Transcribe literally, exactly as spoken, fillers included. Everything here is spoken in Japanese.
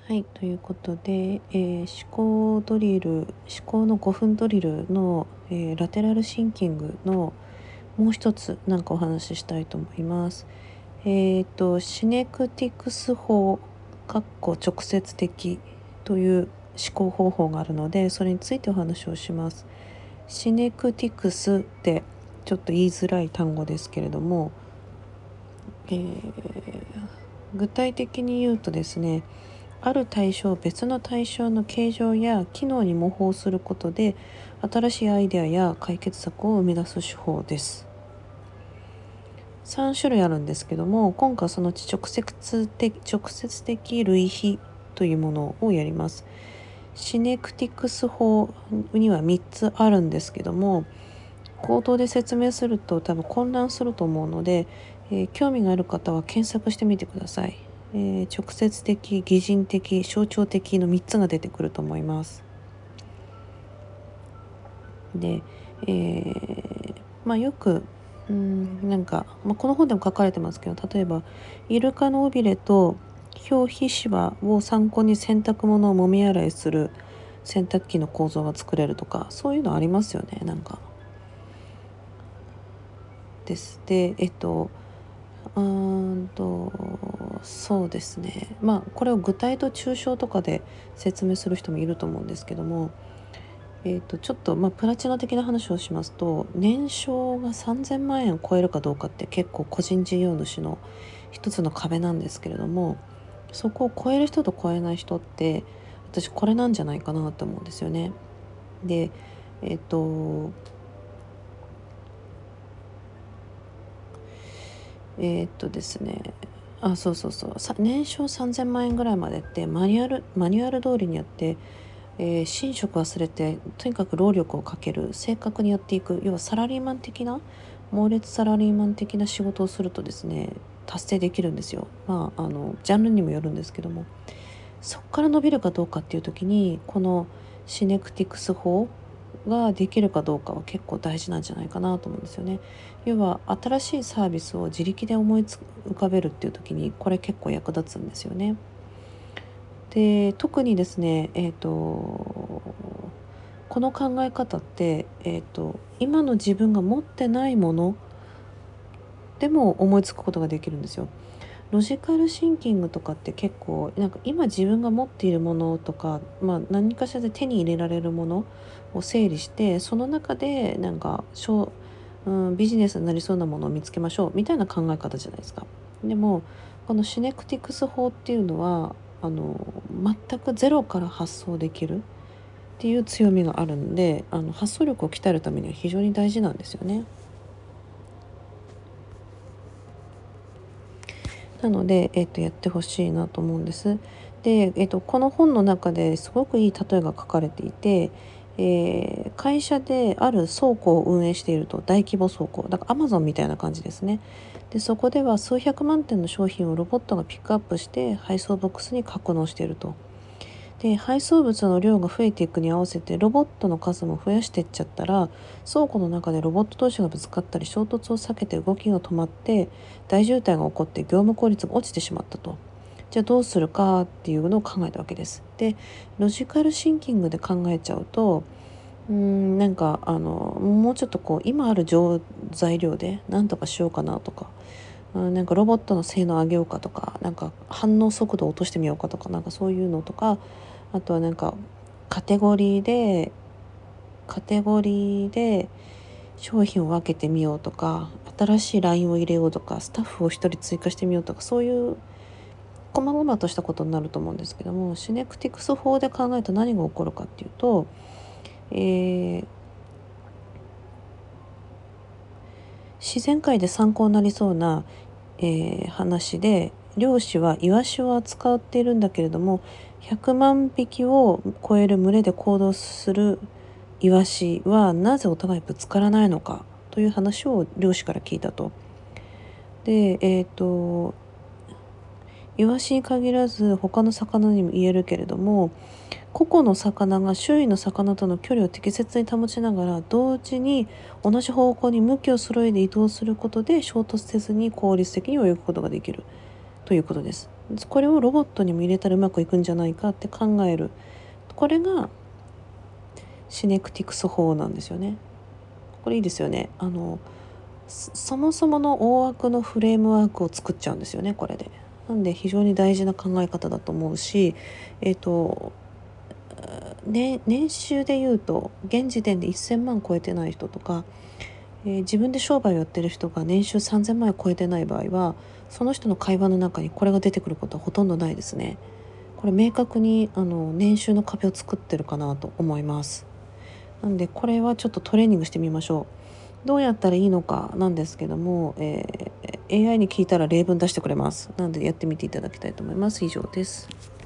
はい、ということで、えー思考ドリル、思考のごふんドリルの、えーラテラルシンキングのもう一つなんかお話ししたいと思います。えっ、と、シネクティクス法、かっこ直接的という思考方法があるので、それについてお話をします。シネクティクスってちょっと言いづらい単語ですけれども、えー具体的に言うとですね、ある対象を別の対象の形状や機能に模倣することで新しいアイデアや解決策を生み出す手法です。さん種類あるんですけども、今回そのうち直接的直接的類比というものをやります。シネクティクス法にはみっつあるんですけども、口頭で説明すると多分混乱すると思うので、えー興味がある方は検索してみてください。えー直接的、擬人的、象徴的のみっつが出てくると思います。で、えーまあよくうんなんか、まあ、この本でも書かれてますけど、例えばイルカの尾びれと表皮脂を参考に洗濯物をもみ洗いする洗濯機の構造が作れるとか、そういうのありますよね。なんかですでえっとうーんとそうですね、まあこれを具体と抽象とかで説明する人もいると思うんですけども、えー、とちょっとまあプラチナ的な話をしますと、年商がさんぜんまん円を超えるかどうかって結構個人事業主の一つの壁なんですけれども、そこを超える人と超えない人って私これなんじゃないかなと思うんですよね。でえっ、とえっ、とですねあそうそうそうさ年商さんぜんまん円ぐらいまでってマニュアルマニュアル通りにやって、えー、寝食忘れてとにかく労力をかける、正確にやっていく、要はサラリーマン的な猛烈サラリーマン的な仕事をするとですね、達成できるんですよ。まああのジャンルにもよるんですけども、そこから伸びるかどうかっていう時にこのシネクティクス法ができるかどうかは結構大事なんじゃないかなと思うんですよね。要は新しいサービスを自力で思いつ浮かべるっていう時にこれ結構役立つんですよね。で特にですねえっ、とこの考え方って、えーと、今の自分が持ってないものでも思いつくことができるんですよ。ロジカルシンキングとかって結構なんか今自分が持っているものとか、まあ、何かしらで手に入れられるものを整理して、その中でなんか小、うん、ビジネスになりそうなものを見つけましょうみたいな考え方じゃないですか。でもこのシネクティクス法っていうのはあの全くゼロから発想できるっていう強みがあるんで、あの発想力を鍛えるためには非常に大事なんですよね。なので、えっと、やってほしいなと思うんです。で、えっと、この本の中ですごくいい例えが書かれていて、えー会社である倉庫を運営していると、大規模倉庫だからアマゾンみたいな感じですね。でそこでは数百万点の商品をロボットがピックアップして配送ボックスに格納していると。で配送物の量が増えていくに合わせてロボットの数も増やしていっちゃったら、倉庫の中でロボット同士がぶつかったり衝突を避けて動きが止まって大渋滞が起こって業務効率が落ちてしまったと。じゃあどうするかっていうのを考えたわけです。でロジカルシンキングで考えちゃうと、うーんなんかあのもうちょっとこう今ある材料で何とかしようかなとか、うん、なんかロボットの性能を上げようかとか、なんか反応速度を落としてみようかとか、なんかそういうのとか、あとはなんかカテゴリーでカテゴリーで商品を分けてみようとか、新しいラインを入れようとか、スタッフを一人追加してみようとか、そういう細々としたことになると思うんですけども、シネクティクス法で考えると何が起こるかっていうと、えー自然界で参考になりそうな、えー話で、漁師はイワシを扱っているんだけれども、ひゃくまんびきを超える群れで行動するイワシはなぜお互いぶつからないのかという話を漁師から聞いたと。でえっ、とイワシに限らず他の魚にも言えるけれども、個々の魚が周囲の魚との距離を適切に保ちながら同時に同じ方向に向きを揃えて移動することで衝突せずに効率的に泳ぐことができるということです。 これをロボットにも入れたらうまくいくんじゃないかって考える。これがシネクティクス法なんですよね。これいいですよね。あのそもそもの大枠のフレームワークを作っちゃうんですよね、これで。なんで非常に大事な考え方だと思うし、えっ、と、ね、年収で言うと現時点でせんまん超えてない人とか、えー自分で商売をやってる人が年収さんぜんまん円超えてない場合は、その人の会話の中にこれが出てくることはほとんどないですね。これ明確にあの年収の壁を作ってるかなと思います。なんでこれはちょっとトレーニングしてみましょう。どうやったらいいのかなんですけども、えー エーアイ に聞いたら例文出してくれます。なのでやってみていただきたいと思います。以上です。